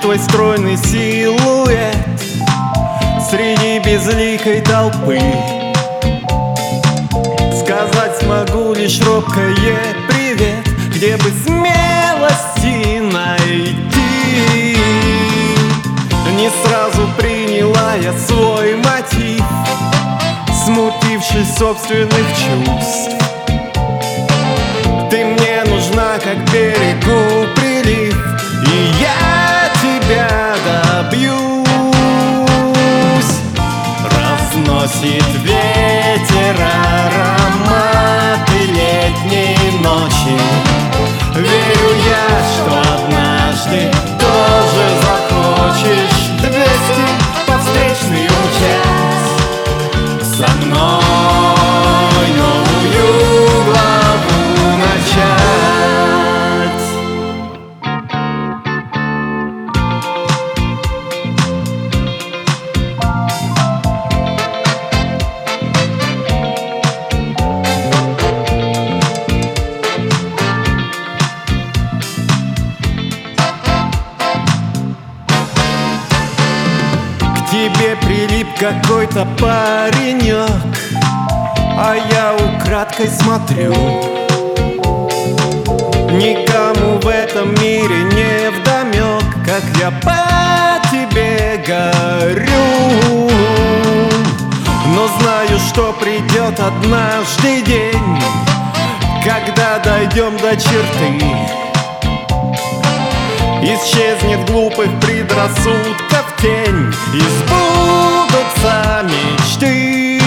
твой стройный силуэт среди безликой толпы. Сказать смогу лишь робкое привет, где бы смелости найти. Не сразу приняла я свой мотив, смутившись собственных чувств. Ты мне нужна, как берегу прилив, и я тебя добьюсь. Разносит ветер ароматы летней ночи. Верю я, что однажды тоже захочешь 200 по встречной умчать со мной новую главу начать. К тебе прилип какой-то паренек, а я украдкой смотрю. Никому в этом мире не вдомек, как я по тебе горю. Но знаю, что придет однажды день, когда дойдем до черты. Исчезнет глупых предрассудков тень, и сбудутся мечты.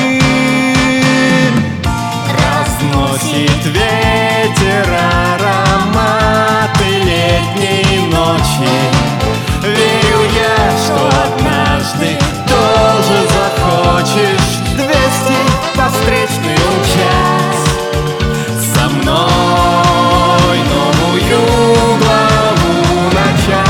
Разносит ветер ароматы летней ночи. Верю я, что однажды тоже захочешь 200 по встречной умчать со мной новую главу начать.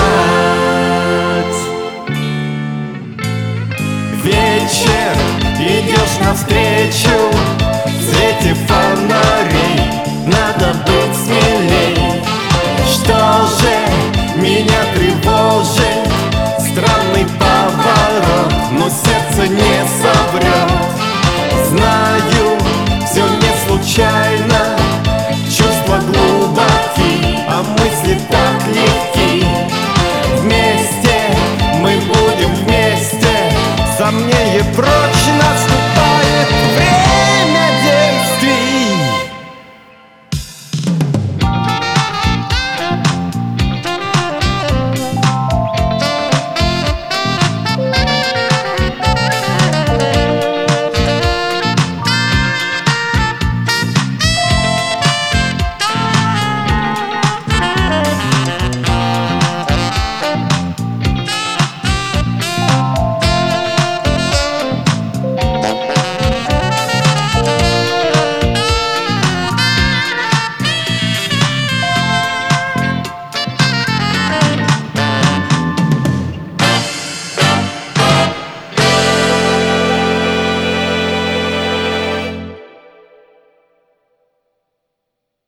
Вечер, идешь навстречу в свете фонарей. Надо быть смелей. Что же меня тревожит? Странный поворот, но сердце не